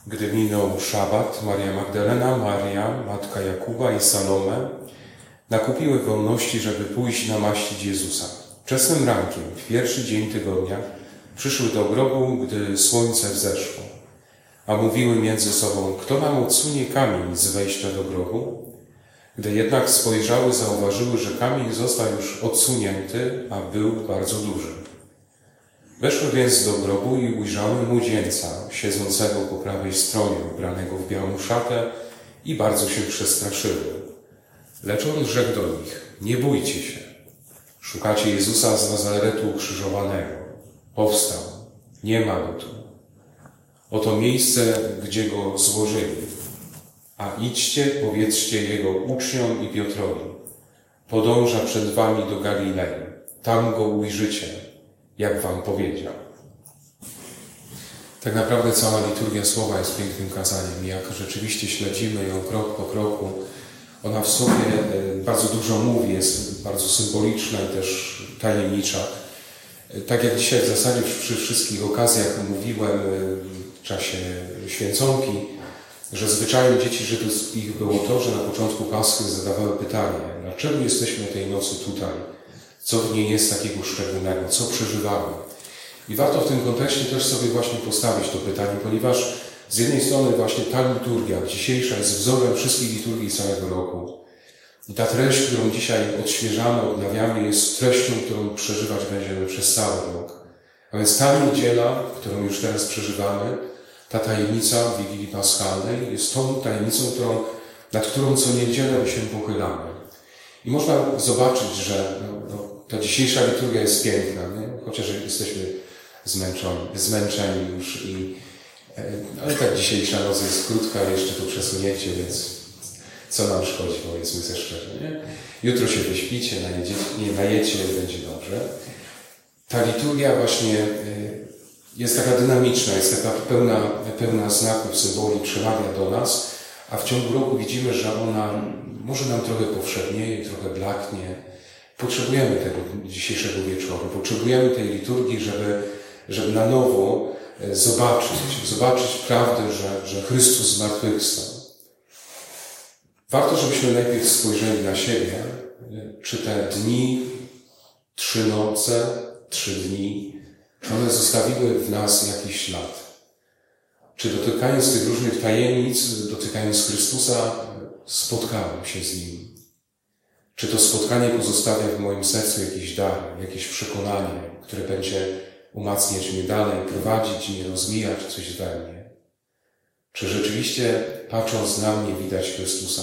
Gdy minął szabat, Maria Magdalena, Maria, matka Jakuba i Salome nakupiły wolności, żeby pójść namaścić Jezusa. Wczesnym rankiem, w pierwszy dzień tygodnia, przyszły do grobu, gdy słońce wzeszło, a mówiły między sobą, kto nam odsunie kamień z wejścia do grobu? Gdy jednak spojrzały, zauważyły, że kamień został już odsunięty, a był bardzo duży. Weszły więc do grobu i ujrzały młodzieńca, siedzącego po prawej stronie, ubranego w białą szatę, i bardzo się przestraszyły. Lecz on rzekł do nich, nie bójcie się. Szukacie Jezusa z Nazaretu ukrzyżowanego. Powstał, nie ma go tu. Oto miejsce, gdzie go złożyli. A idźcie, powiedzcie jego uczniom i Piotrowi. Podąża przed wami do Galilei. Tam go ujrzycie, jak wam powiedział. Tak naprawdę cała liturgia słowa jest pięknym kazaniem. Jak rzeczywiście śledzimy ją krok po kroku, ona w sobie bardzo dużo mówi, jest bardzo symboliczna i też tajemnicza. Tak jak dzisiaj w zasadzie przy wszystkich okazjach mówiłem w czasie święconki, że zwyczajem dzieci żydowskich było to, że na początku Paschy zadawały pytanie, dlaczego jesteśmy tej nocy tutaj? Co w niej jest takiego szczególnego? Co przeżywamy? I warto w tym kontekście też sobie właśnie postawić to pytanie, ponieważ z jednej strony właśnie ta liturgia dzisiejsza jest wzorem wszystkich liturgii całego roku. I ta treść, którą dzisiaj odświeżamy, odnawiamy, jest treścią, którą przeżywać będziemy przez cały rok. A więc ta niedziela, którą już teraz przeżywamy, ta tajemnica Wigilii Paschalnej jest tą tajemnicą, nad którą co niedzielę się pochylamy. I można zobaczyć, że ta dzisiejsza liturgia jest piękna, nie? Chociaż jesteśmy zmęczeni już, ale tak dzisiejsza noc jest krótka, jeszcze to przesunięcie, więc co nam szkodzi, powiedzmy sobie szczerze, nie? Jutro się wyśpicie, najecie, będzie dobrze. Ta liturgia właśnie jest taka dynamiczna, jest taka pełna znaków, symboli, przemawia do nas, a w ciągu roku widzimy, że ona może nam trochę powszednieje, trochę blaknie. Potrzebujemy tego dzisiejszego wieczoru, potrzebujemy tej liturgii, żeby na nowo zobaczyć prawdę, że Chrystus zmartwychwstał. Warto, żebyśmy najpierw spojrzeli na siebie, czy te dni, 3 noce, 3 dni, czy one zostawiły w nas jakiś ślad. Czy dotykając tych różnych tajemnic, dotykając Chrystusa, spotkałem się z Nim. Czy to spotkanie pozostawia w moim sercu jakiś dar, jakieś przekonanie, które będzie umacniać mnie dalej, prowadzić mnie, rozwijać coś we mnie? Czy rzeczywiście, patrząc na mnie, widać Chrystusa?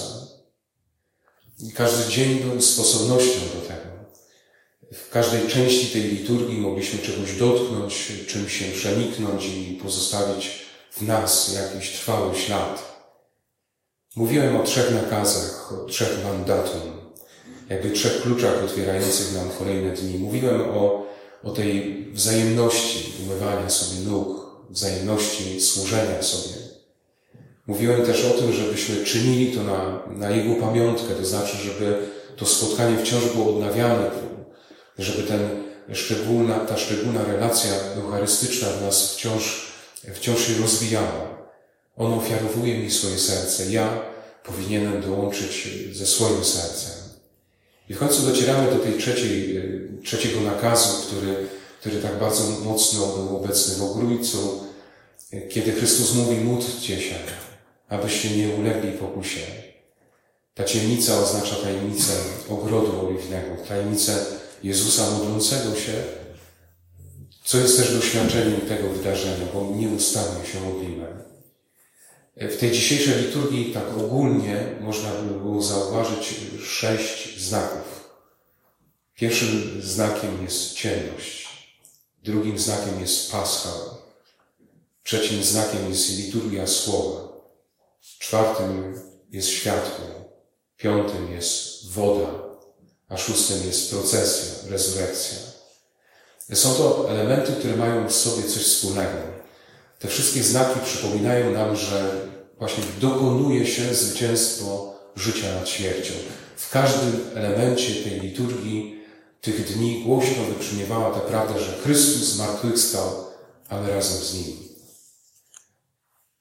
I każdy dzień był sposobnością do tego. W każdej części tej liturgii mogliśmy czegoś dotknąć, czymś się przeniknąć i pozostawić w nas jakiś trwały ślad. Mówiłem o 3 nakazach, o 3 mandatum, jakby 3 kluczach otwierających nam kolejne dni. Mówiłem o tej wzajemności umywania sobie nóg, wzajemności służenia sobie. Mówiłem też o tym, żebyśmy czynili to na Jego pamiątkę, to znaczy, żeby to spotkanie wciąż było odnawiane, żeby ta szczególna relacja eucharystyczna w nas wciąż się rozwijała. On ofiarowuje mi swoje serce, ja powinienem dołączyć ze swoim sercem. I w końcu docieramy do tej trzeciego nakazu, który tak bardzo mocno był obecny w Ogrójcu, kiedy Chrystus mówi, módlcie się, abyście nie ulegli pokusie. Ta tajemnica oznacza tajemnicę ogrodu oliwnego, tajemnicę Jezusa modlącego się, co jest też doświadczeniem tego wydarzenia, bo nieustannie się modlimy. W tej dzisiejszej liturgii tak ogólnie można by było zauważyć 6 znaków. Pierwszym znakiem jest ciemność, drugim znakiem jest Pascha, trzecim znakiem jest liturgia słowa, 4 jest światło, 5 jest woda, a 6 jest procesja, rezurekcja. Są to elementy, które mają w sobie coś wspólnego. Te wszystkie znaki przypominają nam, że właśnie dokonuje się zwycięstwo życia nad śmiercią. W każdym elemencie tej liturgii, tych dni głośno wybrzmiewała ta prawda, że Chrystus zmartwychwstał, a my razem z Nim.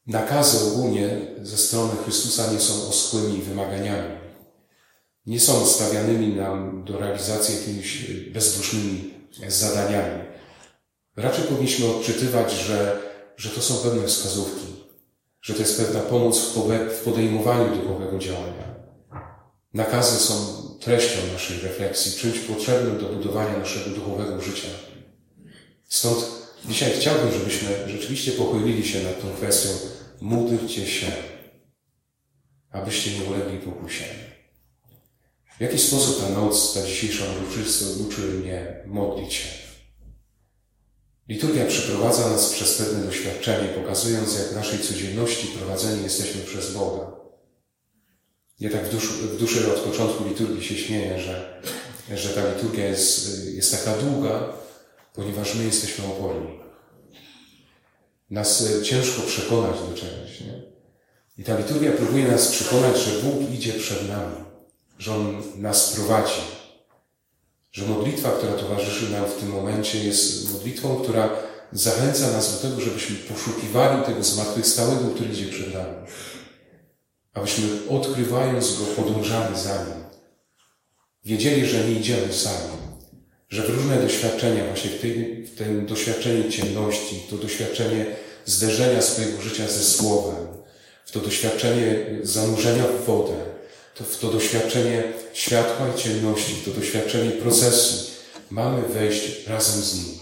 Nakazy ogólnie ze strony Chrystusa nie są oschłymi wymaganiami. Nie są stawianymi nam do realizacji jakimiś bezdusznymi zadaniami. Raczej powinniśmy odczytywać, że to są pewne wskazówki, że to jest pewna pomoc w podejmowaniu duchowego działania. Nakazy są treścią naszej refleksji, czymś potrzebnym do budowania naszego duchowego życia. Stąd dzisiaj chciałbym, żebyśmy rzeczywiście pochylili się nad tą kwestią. Módlcie się, abyście nie ulegli pokuszeniu. W jaki sposób ta noc, ta dzisiejsza uroczystość uczy mnie modlić się? Liturgia przeprowadza nas przez pewne doświadczenie, pokazując, jak w naszej codzienności prowadzeni jesteśmy przez Boga. Ja tak w duszy od początku liturgii się śmieję, że ta liturgia jest taka długa, ponieważ my jesteśmy oporni. Nas ciężko przekonać do czegoś, nie? I ta liturgia próbuje nas przekonać, że Bóg idzie przed nami, że On nas prowadzi, że modlitwa, która towarzyszy nam w tym momencie, jest modlitwą, która zachęca nas do tego, żebyśmy poszukiwali tego zmartwychwstałego, który idzie przed nami. Abyśmy, odkrywając Go, podążali za Nim. Wiedzieli, że nie idziemy sami. Że w różne doświadczenia, właśnie w tym doświadczeniu ciemności, to doświadczenie zderzenia swojego życia ze Słowem, w to doświadczenie zanurzenia w wodę, w to doświadczenie światła i ciemności, w to doświadczenie procesji, mamy wejść razem z Nim.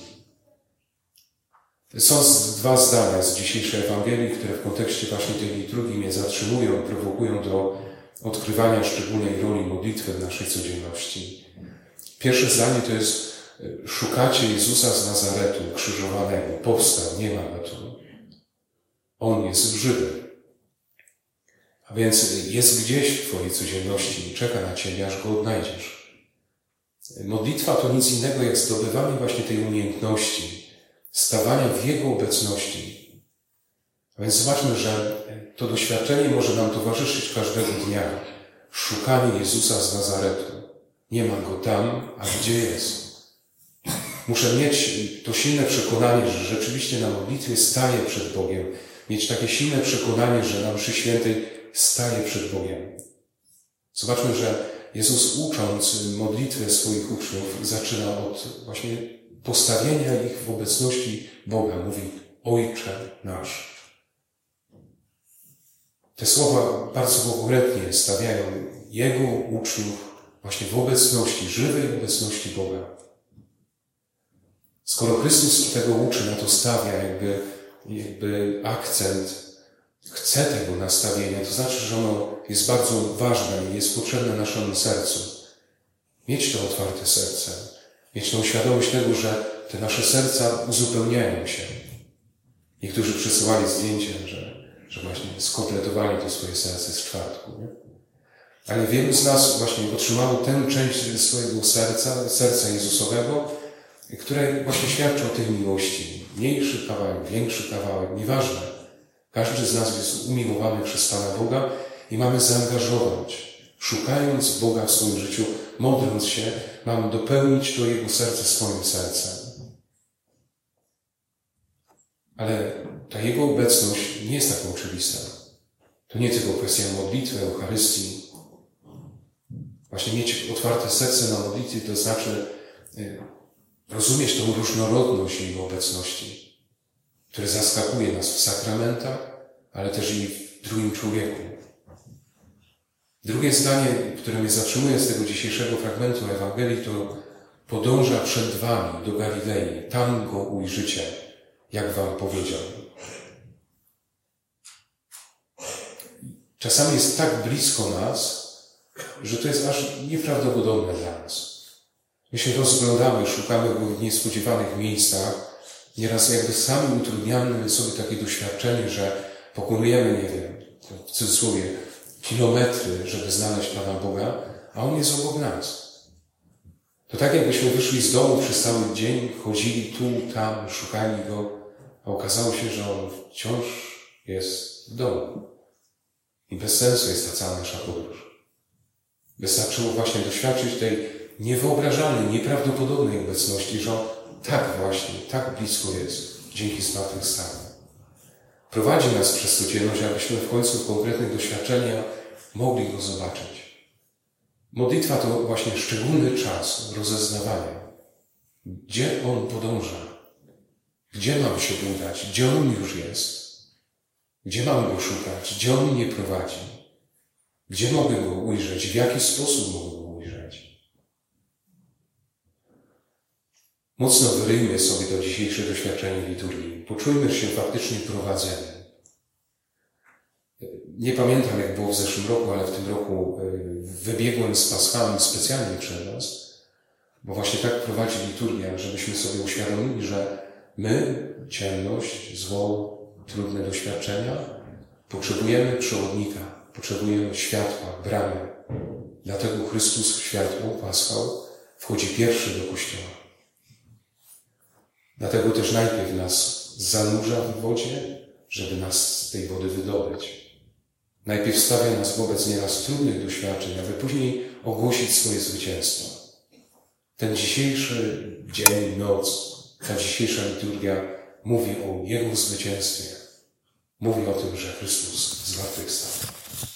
Są dwa zdania z dzisiejszej Ewangelii, które w kontekście właśnie tej liturgii mnie zatrzymują, prowokują do odkrywania szczególnej roli modlitwy w naszej codzienności. Pierwsze zdanie to jest: szukacie Jezusa z Nazaretu, krzyżowanego. Powstał, nie ma go tu. On jest żywy. A więc jest gdzieś w Twojej codzienności i czeka na Ciebie, aż Go odnajdziesz. Modlitwa to nic innego jak zdobywanie właśnie tej umiejętności, stawania w Jego obecności. A więc zobaczmy, że to doświadczenie może nam towarzyszyć każdego dnia. Szukanie Jezusa z Nazaretu. Nie ma Go tam, a gdzie jest? Muszę mieć to silne przekonanie, że rzeczywiście na modlitwie staję przed Bogiem. Mieć takie silne przekonanie, że na mszy świętej staję przed Bogiem. Zobaczmy, że Jezus, ucząc modlitwę swoich uczniów, zaczyna od właśnie postawienia ich w obecności Boga. Mówi: Ojcze nasz. Te słowa bardzo konkretnie stawiają Jego uczniów właśnie w obecności, żywej obecności Boga. Skoro Chrystus tego uczy, na to stawia jakby akcent, chce tego nastawienia, to znaczy, że ono jest bardzo ważne i jest potrzebne naszemu sercu. Mieć to otwarte serce, mieć tą świadomość tego, że te nasze serca uzupełniają się. Niektórzy przesyłali zdjęcie, że właśnie skompletowali to swoje serce z czwartku. Nie? Ale wielu z nas właśnie otrzymało tę część swojego serca Jezusowego, które właśnie świadczy o tej miłości. Mniejszy kawałek, większy kawałek, nieważne. Każdy z nas jest umiłowany przez Pana Boga i mamy zaangażować. Szukając Boga w swoim życiu, modląc się, mamy dopełnić to Jego serce swoim sercem. Ale ta Jego obecność nie jest taka oczywista. To nie tylko kwestia modlitwy, Eucharystii. Właśnie mieć otwarte serce na modlitwie to znaczy rozumieć tą różnorodność Jego obecności, która zaskakuje nas w sakramentach, ale też i w drugim człowieku. Drugie zdanie, które mnie zatrzymuje z tego dzisiejszego fragmentu Ewangelii, to: podąża przed wami do Galilei, tam Go ujrzycie, jak wam powiedział. Czasami jest tak blisko nas, że to jest aż nieprawdopodobne dla nas. My się rozglądamy, szukamy Go w niespodziewanych miejscach. Nieraz jakby sami utrudniamy sobie takie doświadczenie, że pokonujemy, nie wiem, w cudzysłowie, kilometry, żeby znaleźć Pana Boga, a On jest obok nas. To tak jakbyśmy wyszli z domu przez cały dzień, chodzili tu, tam, szukali Go, a okazało się, że On wciąż jest w domu. I bez sensu jest ta cała nasza podróż. Wystarczyło właśnie doświadczyć tej niewyobrażalnej, nieprawdopodobnej obecności, że On tak właśnie, tak blisko jest, dzięki zmartwychwstaniu. Prowadzi nas przez codzienność, abyśmy w końcu w konkretnych doświadczeniach mogli Go zobaczyć. Modlitwa to właśnie szczególny czas rozeznawania, gdzie On podąża, gdzie mam się udać, gdzie On już jest, gdzie mam Go szukać, gdzie On mnie prowadzi, gdzie mogę Go ujrzeć, w jaki sposób mogę Go ujrzeć. Mocno wyryjmy sobie to dzisiejsze doświadczenie liturgii. Poczujmy się faktycznie prowadzeni. Nie pamiętam, jak było w zeszłym roku, ale w tym roku wybiegłem z paschami specjalnie przed nas, bo właśnie tak prowadzi liturgia, żebyśmy sobie uświadomili, że my, ciemność, zło, trudne doświadczenia, potrzebujemy przewodnika, potrzebujemy światła, bramy. Dlatego Chrystus, światło, paschał, wchodzi pierwszy do Kościoła. Dlatego też najpierw nas zanurza w wodzie, żeby nas z tej wody wydobyć. Najpierw stawia nas wobec nieraz trudnych doświadczeń, aby później ogłosić swoje zwycięstwo. Ten dzisiejszy dzień, noc, ta dzisiejsza liturgia mówi o Jego zwycięstwie. Mówi o tym, że Chrystus zmartwychwstał.